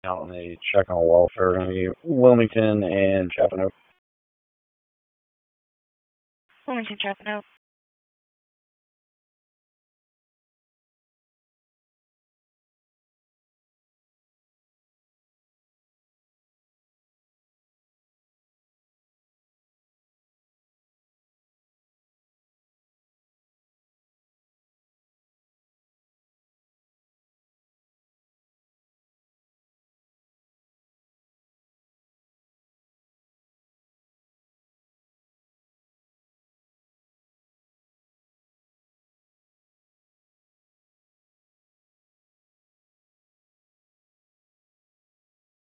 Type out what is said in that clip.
out on a check on welfare are going to be Wilmington and Chapanoke. Wilmington, Chapanoke.